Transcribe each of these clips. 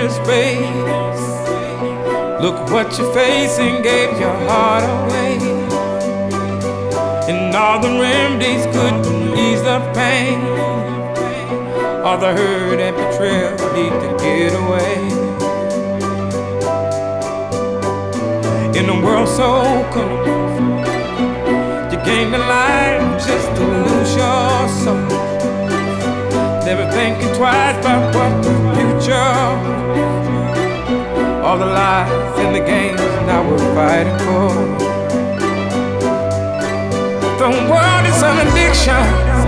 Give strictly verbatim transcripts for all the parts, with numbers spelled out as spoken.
inner space. Look what you're facing, gave your heart away. And all the remedies couldn't ease the pain. All the hurt and betrayal need to get away. In a world so cold, you gain the life just to lose your soul. Never thinking twice about what the future. All the lies in the games now we're fighting for. The world is an addiction,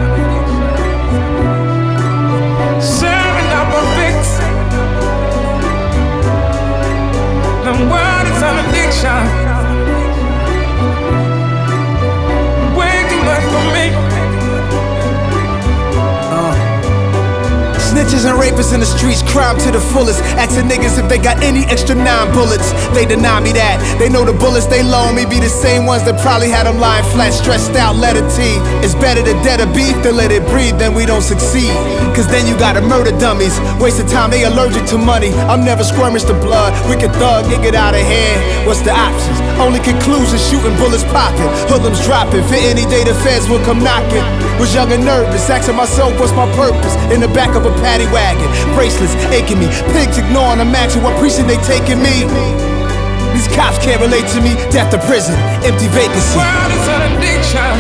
serving up a fix. The world is an addiction, way too much for me. Snitches and rapists in the streets, crime to the fullest. Asking niggas if they got any extra nine bullets. They deny me that. They know the bullets they loan me be the same ones that probably had them lying flat, stressed out, letter T. It's better to dead a beef than let it breathe, then we don't succeed. Cause then you gotta murder dummies. Waste of time, they allergic to money. I'm never squirmish to blood. Wicked thug, get it out of hand. What's the options? Only conclusion, shooting bullets popping. Hoodlums dropping, for any day the feds will come knocking. Was young and nervous, asking myself what's my purpose. In the back of a paddy wagon, bracelets aching me, pigs ignoring, imagine what precinct they taking me. These cops can't relate to me, death to prison, empty vacancy. The world is an addiction,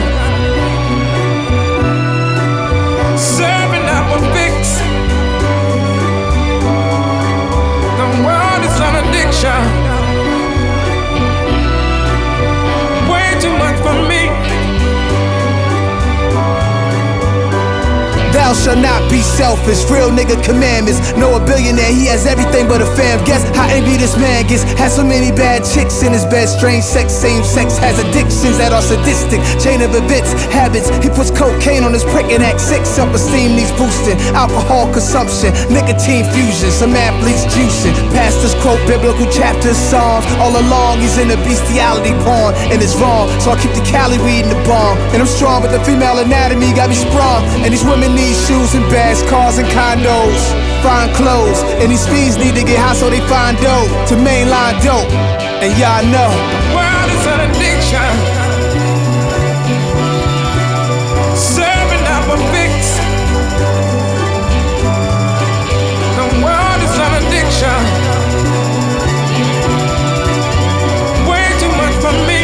serving up a fix. The world is an addiction, way too much for me. Thou shalt not be selfish, real nigga commandments. Know a billionaire, he has everything but a fam. Guess how angry this man gets. Has so many bad chicks in his bed. Strange sex, same sex, has addictions that are sadistic. Chain of events, habits. He puts cocaine on his prick and act sick. Self-esteem needs boosting. Alcohol consumption, nicotine fusion. Some athletes juicing. Pastors quote biblical chapters, psalms. All along he's in a bestiality porn, and it's wrong. So I keep the Cali weed in the bomb. And I'm strong, but the female anatomy got me sprung. And these women need shoes and bags, cars and condos, fine clothes, and these fiends need to get high so they find dope to mainline dope. And y'all know the world is an addiction, serving up a fix. The world is an addiction, way too much for me.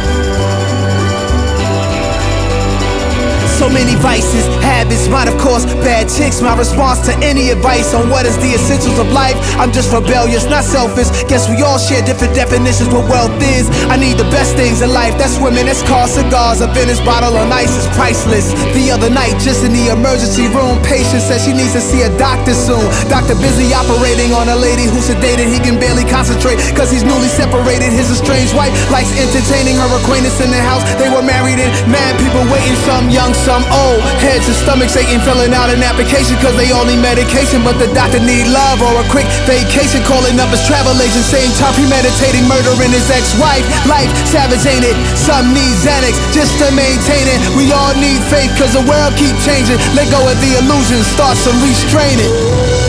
so many vices, habits, mine of course, bad chicks. My response to any advice on what is the essentials of life, I'm just rebellious, not selfish. Guess we all share different definitions what wealth is. I need the best things in life, that's women, that's cars, cigars. A Venice bottle on ice is priceless. The other night, just in the emergency room, patient says she needs to see a doctor soon. Doctor busy operating on a lady who's sedated. He can barely concentrate cause he's newly separated. His estranged wife likes entertaining her acquaintance in the house they were married in. Mad people waiting, some young, some old. Heads and stomachs aching, filling out an application cause they all need medication. But the doctor need love or a quick vacation. Calling up his travel agent, same time premeditating murdering his ex-wife. Life savage, ain't it? Some need Xanax just to maintain it. We all need faith cause the world keep changing. Let go of the illusion, start some restraining.